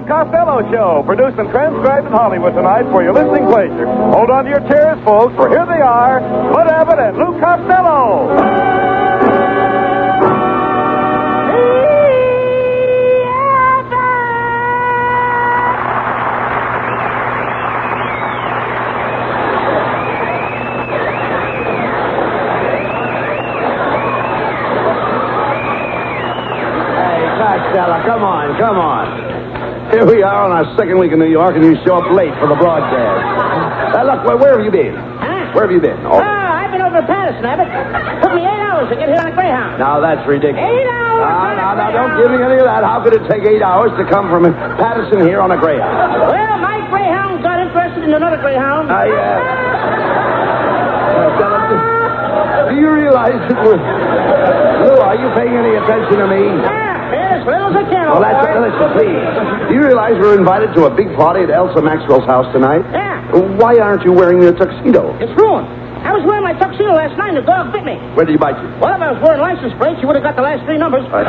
Costello Show, produced and transcribed in Hollywood tonight for your listening pleasure. Hold on to your chairs, folks, for here they are, Bud Abbott and Lou Costello. Come on. Here we are on our second week in New York, and you show up late for the broadcast. Look, where have you been? Huh? Where have you been? Oh, I've been over to Patterson, Abbott. Took me 8 hours to get here on a Greyhound. Now, that's ridiculous. 8 hours? No, don't give me any of that. How could it take 8 hours to come from Patterson here on a Greyhound? Well, my Greyhound got interested in another Greyhound. Do you realize that Lou, are you paying any attention to me? As little as I can. Well, listen, please. Do you realize we're invited to a big party at Elsa Maxwell's house tonight? Yeah. Why aren't you wearing your tuxedo? It's ruined. I was wearing my tuxedo last night and the dog bit me. Where did he bite you? Well, if I was wearing license plates, you would have got the last 3 numbers. You got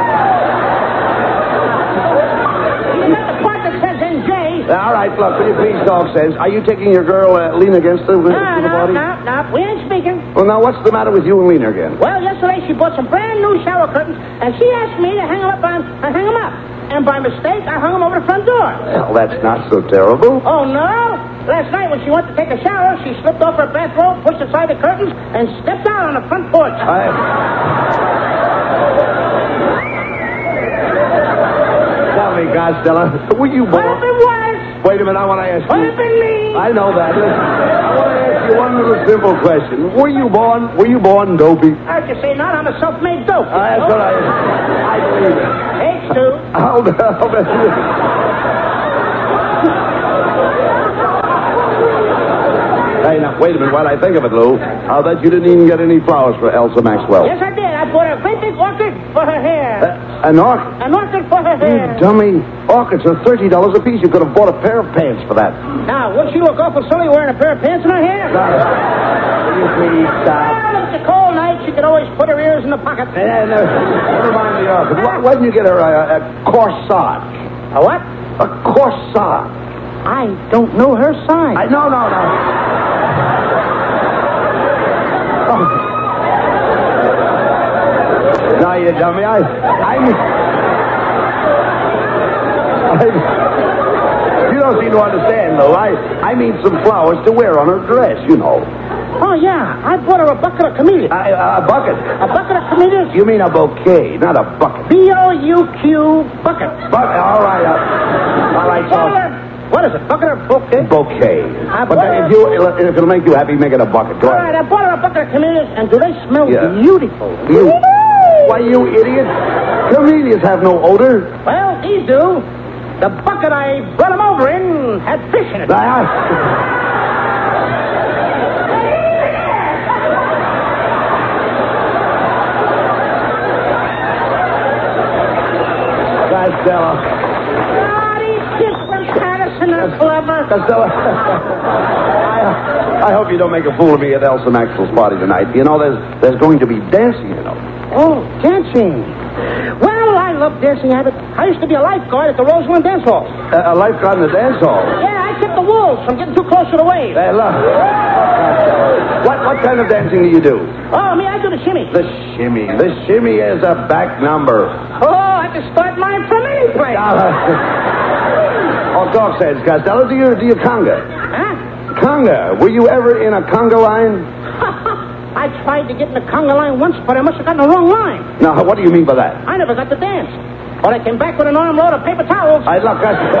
the part that says NJ. All right, look, will you please talk sense? Are you taking your girl, Lena, against the party? No. We ain't speaking. Well, now, what's the matter with you and Lena again? Well, yesterday she bought some brand new shower curtains, and she asked me to hang them up. And by mistake, I hung them over the front door. Well, that's not so terrible. Oh, no? Last night when she went to take a shower, she slipped off her bathrobe, pushed aside the curtains, and stepped out on the front porch. Tell me, Costello, were you born... What if it was? Wait a minute, I want to ask you... What if it me? I know that. Listen, I want to ask you one little simple question. Were you born dopey? How'd you say not? I'm a self-made dope. That's what I believe it. Takes 2. I'll bet you. Hey, now, wait a minute. While I think of it, Lou, I'll bet you didn't even get any flowers for Elsa Maxwell. Yes, I did. I bought a great big orchid for her hair. An orchid? An orchid for her hair. You dummy. Orchids are $30 a piece. You could have bought a pair of pants for that. Now, wouldn't she look awful silly wearing a pair of pants in her hair? Will you please stop? Well, if it's a cold night, she could always put her ears in the pocket. Never mind the orchid. Why didn't you get her a corsage? A what? A corsage. I don't know her size. No. No, you dummy. You don't seem to understand, though. I mean some flowers to wear on her dress, you know. Oh, yeah. I bought her a bucket of camellias. A bucket? A bucket of camellias? You mean a bouquet, not a bucket. B-O-U-Q bucket. Bucket, all right. What is it, bucket or bouquet? Bouquet. But if it'll make you happy, make it a bucket. Go ahead. All right, I bought her a bucket of camellias, and do they smell beautiful? Why, you idiot. Camellias have no odor. Well, these do. The bucket I brought them over in had fish in it. Costello. These kids from Patterson are clever. Costello, I hope you don't make a fool of me at Elsa Maxwell's party tonight. You know, there's going to be dancing, you know. Oh, dancing. Well, I love dancing, Abbott. I used to be a lifeguard at the Roseland Dance Hall. A lifeguard in the dance hall? Yeah, I kept the wolves from getting too close to the waves. Hey, look. What kind of dancing do you do? Oh, me, I do the shimmy. The shimmy. The shimmy is a back number. Oh, I can start mine from any place. Oh, talk sense, Costello. Do you conga? Huh? Conga. Were you ever in a conga line? I tried to get in the conga line once, but I must have gotten the wrong line. Now, what do you mean by that? I never got to dance. But I came back with an armload of paper towels. Look,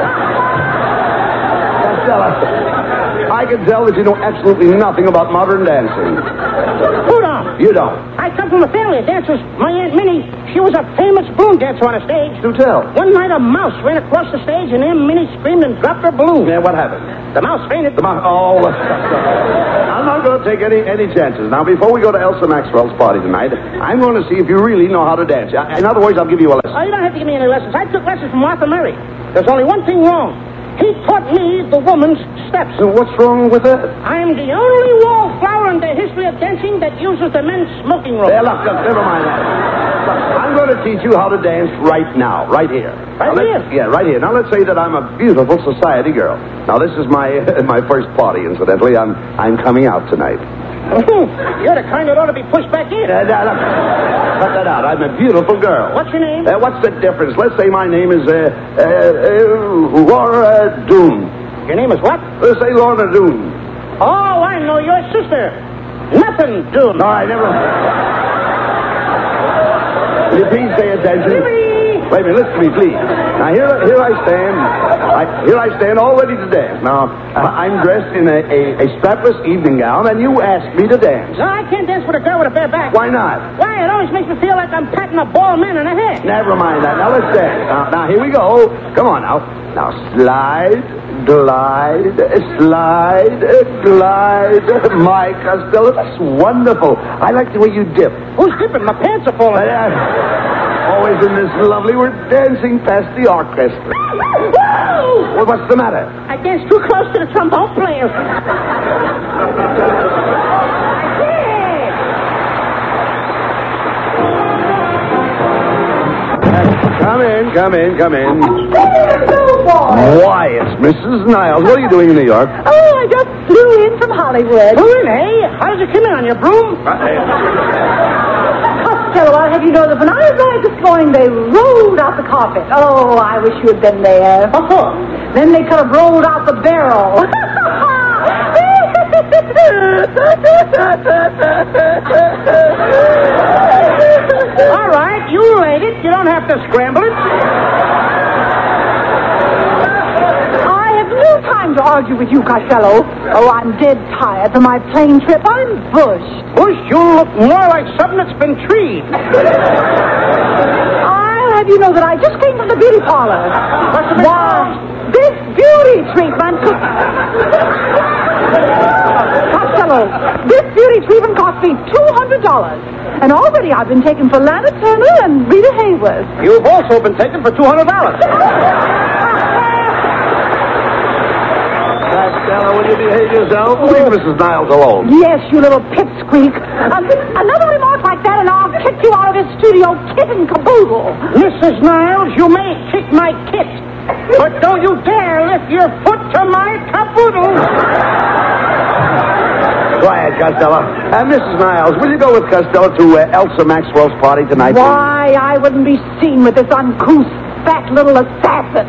Costello, I can tell that you know absolutely nothing about modern dancing. Who don't? You don't. I come from a family of dancers. My Aunt Minnie, she was a famous balloon dancer on a stage. Do tell. One night a mouse ran across the stage and Aunt Minnie screamed and dropped her balloon. Yeah, what happened? The mouse fainted. I'm not going to take any chances. Now, before we go to Elsa Maxwell's party tonight, I'm going to see if you really know how to dance. In other words, I'll give you a lesson. Oh, you don't have to give me any lessons. I took lessons from Martha Murray. There's only one thing wrong. He taught me the woman's steps. So what's wrong with that? I'm the only wallflower in the history of dancing that uses the men's smoking room. Look, never mind that. Look, I'm I'm going to teach you how to dance right now, right here. Right here? Yeah, right here. Now, let's say that I'm a beautiful society girl. Now, this is my my first party, incidentally. I'm coming out tonight. You're the kind that ought to be pushed back in. Cut that out. I'm a beautiful girl. What's your name? What's the difference? Let's say my name is Laura Doone. Your name is what? Let's say Laura Doone. Oh, I know your sister. Nothing, Doone. All right, never. Will you please pay attention? Wait a minute, listen to me, please. Now, here I stand. Here I stand, all ready to dance. Now, I'm dressed in a strapless evening gown, and you asked me to dance. No, I can't dance with a girl with a bare back. Why not? Why? It always makes me feel like I'm patting a bald man in the head. Never mind that. Now, let's dance. Now, here we go. Come on, now. Now, slide, glide, slide, glide. My Costello, that's wonderful. I like the way you dip. Who's dipping? My pants are falling. Always in this lovely, we're dancing past the orchestra. Well, what's the matter? I danced too close to the trombone player. Come in. Why, it's Mrs. Niles. What are you doing in New York? Oh, I just flew in from Hollywood. Who in, eh? How did you come in on your broom? Costello, I'll have you know that when I arrived this morning, they rolled out the carpet. Oh, I wish you had been there. What for? Then they could have rolled out the barrel. All right, you laid it. You don't have to scramble it. I have no time to argue with you, Costello. Oh, I'm dead tired from my plane trip. I'm bushed. Bush, you look more like something that's been treed. I'll have you know that I just came from the beauty parlor. What's the Why, this beauty treatment could... Costello, this beauty treatment cost me $200. And already I've been taken for Lana Turner and Rita Hayworth. You've also been taken for $200. Costello, will you behave yourself? Leave Mrs. Niles alone. Yes, you little pipsqueak. Another remark like that and I'll kick you out of this studio kit and caboodle. Mrs. Niles, you may kick my kit, but don't you dare lift your foot to my caboodle. Quiet, Costello. Mrs. Niles, will you go with Costello to Elsa Maxwell's party tonight? Why, I wouldn't be seen with this uncouth, fat little assassin.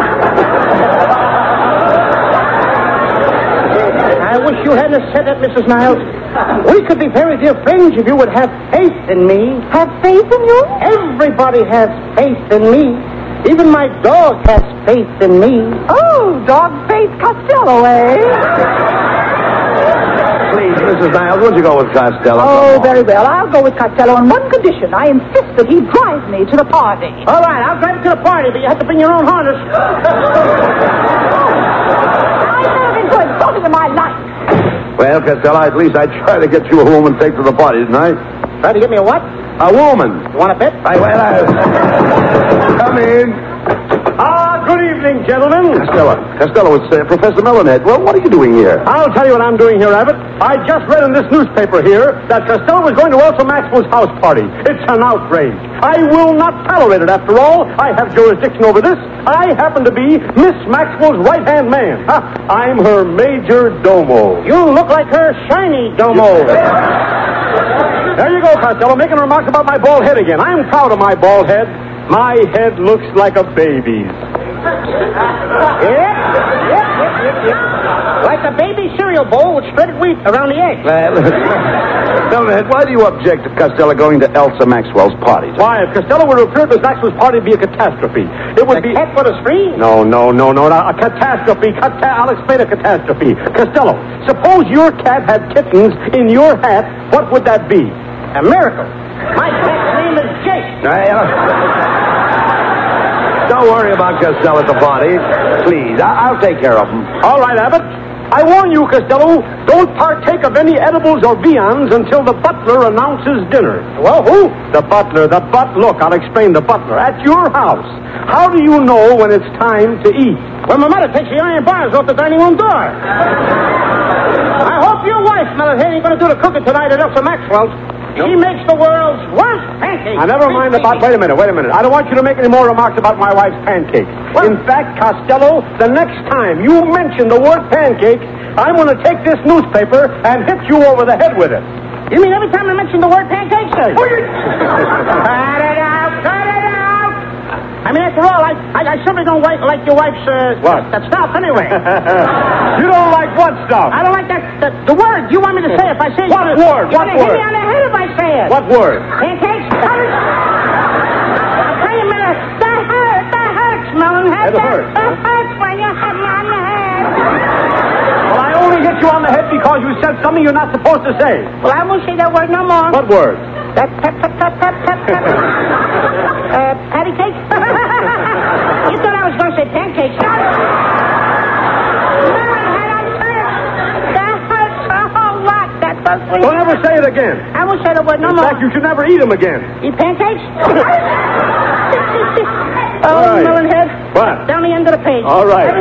I wish you hadn't said that, Mrs. Niles. We could be very dear friends if you would have faith in me. Have faith in you? Everybody has faith in me. Even my dog has faith in me. Oh, dog-faced Costello, eh? Please, Mrs. Niles, won't you go with Costello? Oh, very well. I'll go with Costello on one condition. I insist that he drive me to the party. All right, I'll drive you to the party, but you have to bring your own harness. I've never been so exalted in my life. Well, Costello, at least I tried to get you a woman to take to the party, didn't I? Try to get me a what? A woman. You want a bet? Come in. Good evening, gentlemen. Costello, it's Professor Melonhead. Well, what are you doing here? I'll tell you what I'm doing here, Abbott. I just read in this newspaper here that Costello was going to Elsa Maxwell's house party. It's an outrage. I will not tolerate it. After all, I have jurisdiction over this. I happen to be Miss Maxwell's right-hand man. I'm her major domo. You look like her shiny domo. There you go, Costello, making remarks about my bald head again. I'm proud of my bald head. My head looks like a baby's. Yep. Like a baby cereal bowl with shredded wheat around the egg. Melonhead, why do you object to Costello going to Elsa Maxwell's party? Why, if Costello were to appear at Miss Maxwell's party, it'd be a catastrophe. It would be... cat for the spree? No. A catastrophe. I'll explain a catastrophe. Costello, suppose your cat had kittens in your hat, what would that be? A miracle. My cat's name is Jake. Don't worry about Costello at the party. Please, I'll take care of him. All right, Abbott. I warn you, Costello, don't partake of any edibles or viands until the butler announces dinner. Well, who? The butler. Look, I'll explain the butler. At your house, how do you know when it's time to eat? Well, my mother takes the iron bars off the dining room door. I hope your wife, Melonhead, ain't going to do the cooking tonight at Elsa Maxwell's. He makes the world's worst pancakes. Now, never mind about... Wait a minute. I don't want you to make any more remarks about my wife's pancakes. What? In fact, Costello, the next time you mention the word pancakes, I'm going to take this newspaper and hit you over the head with it. You mean every time I mention the word pancakes? Hey. Cut it out! I mean, after all, I simply don't like your wife's, What? that stuff, anyway. You don't like what stuff? I don't like the word you want me to say if I say it. What word? You want to hit me on the head if I say it. What word? Pancakes? I'll tell you a minute. That hurts, Melonhead. It hurts, huh? That hurts when you hit me on the head. Well, I only hit you on the head because you said something you're not supposed to say. Well, I won't say that word no more. What word? That pep. Patty cake? You thought I was going to say pancakes. That hurts a whole lot. That does. Don't ever say it again. I won't say the word no In more. fact, you should never eat them again. Eat pancakes? Oh, All right. Melonhead. What? Down the end of the page. All right.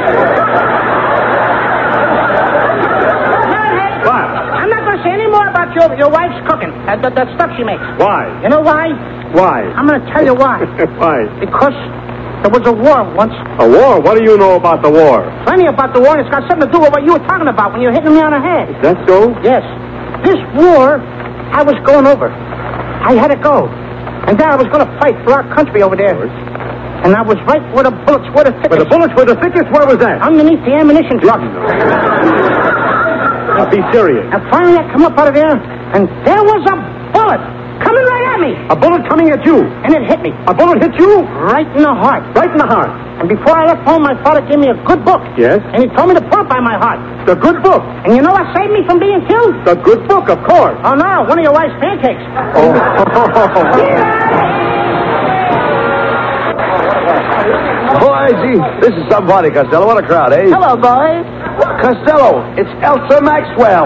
Melonhead. What? I'm not going to say any more about your wife's cooking. That stuff she makes. Why? You know why? Why? I'm going to tell you why. Why? Because there was a war once. A war? What do you know about the war? Plenty about the war, and it's got something to do with what you were talking about when you were hitting me on the head. Is that so? Yes. This war, I was going over. I had to go. And then I was going to fight for our country over there. And I was right where the bullets were the thickest. Where the bullets were the thickest? Where was that? Underneath the ammunition truck. Now, be serious. And finally I come up out of there, and there was a bullet coming right at me. A bullet coming at you. And it hit me. A bullet hit you? Right in the heart. Right in the heart. And before I left home, my father gave me a good book. Yes? And he told me to put it by my heart. The good book. And you know what saved me from being killed? The good book, of course. Oh, no, one of your wife's pancakes. Oh. Boy, gee, this is some party, Costello. What a crowd, eh? Hello, boys. Costello, it's Elsa Maxwell.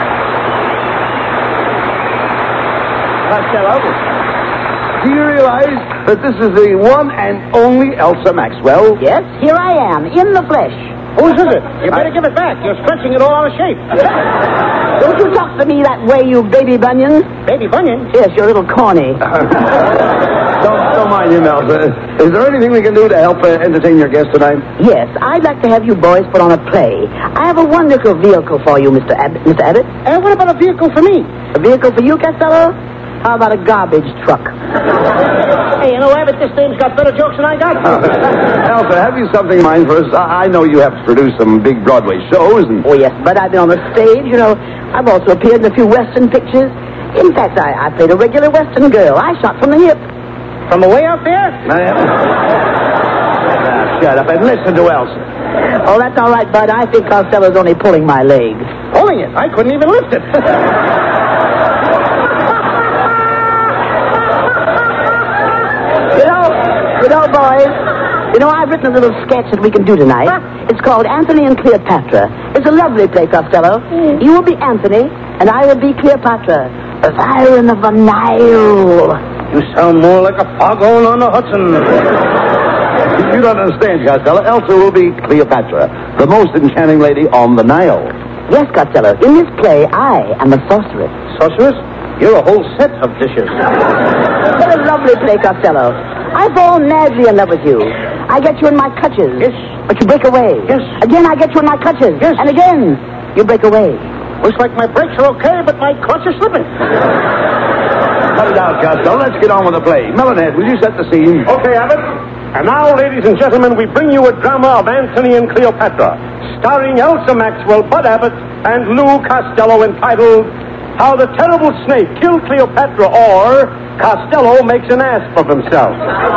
Costello, do you realize that this is the one and only Elsa Maxwell? Yes, here I am, in the flesh. Whose is it? You better give it back. You're stretching it all out of shape. Don't you talk to me that way, you baby bunion. Baby bunion? Yes, you're a little corny. Don't mind him, Elsa. Is there anything we can do to help entertain your guest tonight? Yes, I'd like to have you boys put on a play. I have a wonderful vehicle for you, Mr. Abbott. Mr. Abbott? What about a vehicle for me? A vehicle for you, Costello? How about a garbage truck? Hey, you know, Abbott, this dame's got better jokes than I got. Elsa, have you something in mind for us? I know you have to produce some big Broadway shows and... Oh, yes, but I've been on the stage, you know. I've also appeared in a few Western pictures. In fact, I played a regular Western girl. I shot from the hip. From away out there? Shut up and listen to Elsa. Oh, that's all right, Bud. I think Costello's only pulling my leg. Pulling it? I couldn't even lift it. You know, boys, I've written a little sketch that we can do tonight. It's called Anthony and Cleopatra. It's a lovely play, Costello. You will be Anthony, and I will be Cleopatra, the Siren of the Nile. You sound more like a foghorn on the Hudson. You don't understand, Costello. Elsa will be Cleopatra, the most enchanting lady on the Nile. Yes, Costello. In this play, I am a sorceress. Sorceress? You're a whole set of dishes. What a lovely play, Costello. I fall madly in love with you. I get you in my clutches. Yes. But you break away. Yes. Again, I get you in my clutches. Yes. And again, you break away. Looks like my brakes are okay, but my clutch is slipping. Cut it out, Costello. Let's get on with the play. Melonhead, will you set the scene? Okay, Abbott. And now, ladies and gentlemen, we bring you a drama of Anthony and Cleopatra, starring Elsa Maxwell, Bud Abbott, and Lou Costello, entitled How the Terrible Snake Killed Cleopatra, or Costello Makes an Ass of Himself.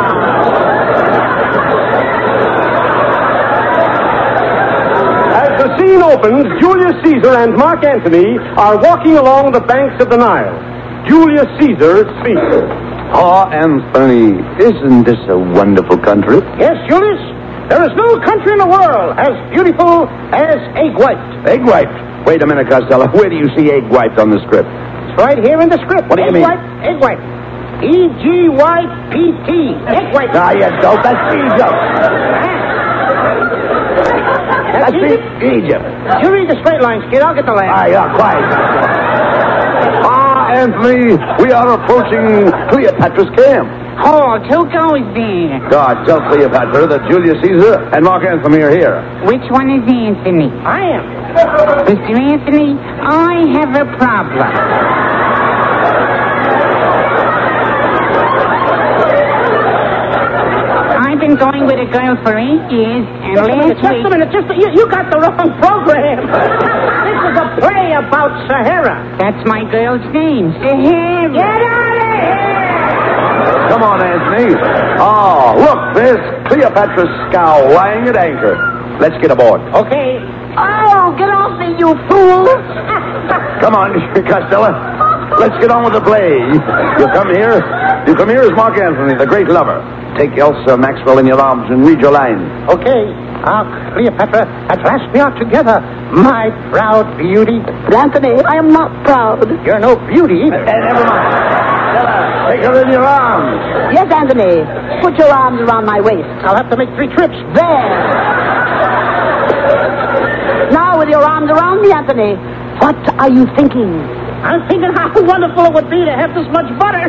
As the scene opens, Julius Caesar and Mark Antony are walking along the banks of the Nile. Julius Caesar speaks. Oh, Anthony, isn't this a wonderful country? Yes, Julius. There is no country in the world as beautiful as egg white. Egg white. Wait a minute, Costello. Where do you see egg white on the script? It's right here in the script. What do you mean? Egg white. E-G-Y-P-T. Egg white. Ah, you dope. That's Egypt. That's Egypt. You read the straight lines, kid. I'll get the laugh. Ah, yeah, quiet. Anthony, we are approaching Cleopatra's camp. Halt, who goes there? God, tell Cleopatra that Julius Caesar and Mark Antony are here. Which one is Anthony? I am. Mr. Anthony, I have a problem. I've been going with a girl for 8 years, and last Just week... a minute. You got the wrong program. This is a play about Sahara. That's my girl's name, Sahara. Get out of here! Come on, Anthony. Oh, look, there's Cleopatra's scow lying at anchor. Let's get aboard. Okay. Oh, get off me, you fool! Come on, Costello. Let's get on with the play. You come here as Mark Antony, the great lover. Take Elsa Maxwell in your arms and read your line. Okay. Cleopatra, at last we are together. My proud beauty. But Anthony, I am not proud. You're no beauty either. Never mind. Stella, take her in your arms. Yes, Anthony. Put your arms around my waist. I'll have to make 3 trips. There. Now with your arms around me, Anthony, what are you thinking? I'm thinking how wonderful it would be to have this much butter.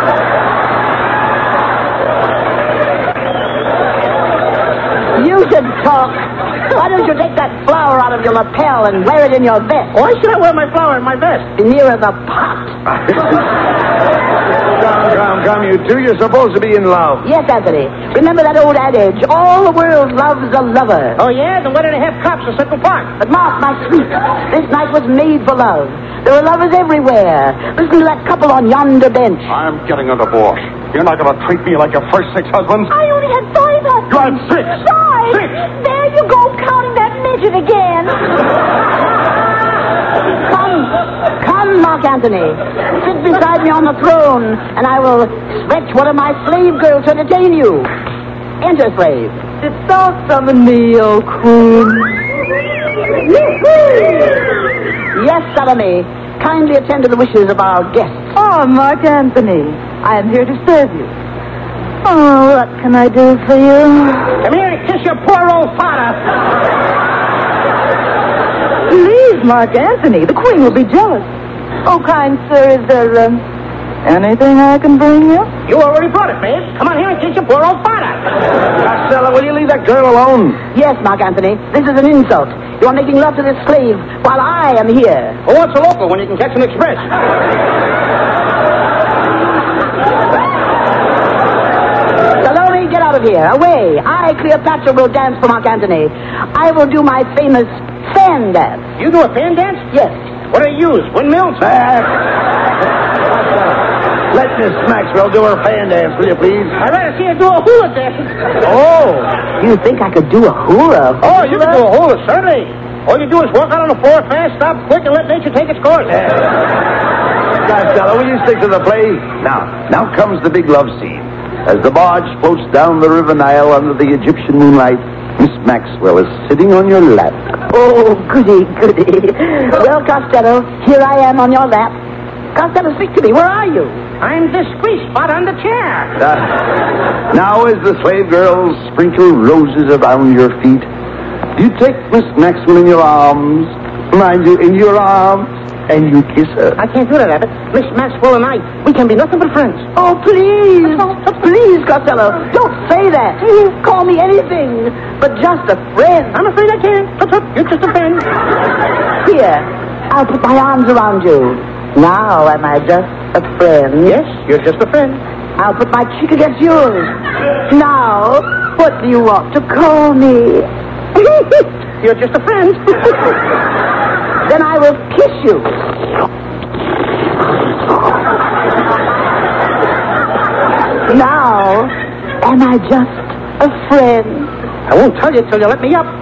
You should talk. Why don't you take that flower out of your lapel and wear it in your vest? Why should I wear my flower in my vest? Nearer the pot. Come, you two. You're supposed to be in love. Yes, Anthony. Remember that old adage, all the world loves a lover. Oh, yeah? Then why do they have cops in Central Park? But Mark, my sweet, this night was made for love. There are lovers everywhere. Listen to that couple on yonder bench. I'm getting a divorce. You're not going to treat me like your first 6 husbands. I only had 5 husbands. You had 6. 5. 6. There you go, counting that midget again. Come, Mark Antony. Sit beside me on the throne, and I will stretch one of my slave girls to entertain you. Enter, slave. Did thou summon me, O queen? Yes, Salome. Kindly attend to the wishes of our guests. Oh, Mark Antony, I am here to serve you. Oh, what can I do for you? Come here and kiss your poor old father. Please, Mark Antony, the queen will be jealous. Oh, kind sir, is there anything I can bring you? You already brought it, babe. Come on here and kiss your poor old father. Costello, will you leave that girl alone? Yes, Mark Antony. This is an insult. You are making love to this slave while I am here. Well, what's a local when you can catch an express? Salome, get out of here. Away. I, Cleopatra, will dance for Mark Antony. I will do my famous fan dance. You do a fan dance? Yes. What do you use? Windmills? Let Miss Maxwell do her fan dance, will you, please? I'd rather see her do a hula dance. Oh. You think I could do a hula? Oh, you can do a hula, certainly. All you do is walk out on the floor fast, stop quick, and let nature take its course. Costello, will you stick to the play? Now comes the big love scene. As the barge floats down the River Nile under the Egyptian moonlight, Miss Maxwell is sitting on your lap. Oh, goody, goody. Well, Costello, here I am on your lap. Costello, speak to me. Where are you? I'm the squeeze spot on the chair. Now as the slave girls sprinkle roses around your feet, you take Miss Maxwell in your arms, mind you, in your arms, and you kiss her. I can't do that, Abbott. Miss Maxwell and I, we can be nothing but friends. Oh, please. Please, Costello, don't say that. Call me anything but just a friend. I'm afraid I can't. You're just a friend. Here, I'll put my arms around you. Now am I just a friend? Yes, you're just a friend. I'll put my cheek against yours. Now, what do you want to call me? You're just a friend. Then I will kiss you. Now, am I just a friend? I won't tell you till you let me up.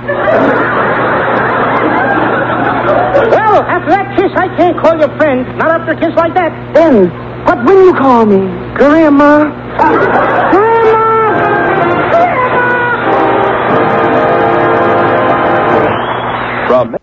Well, after that kiss, I can't call you friend. Not after a kiss like that. Then, what will you call me? Grandma. Grandma. From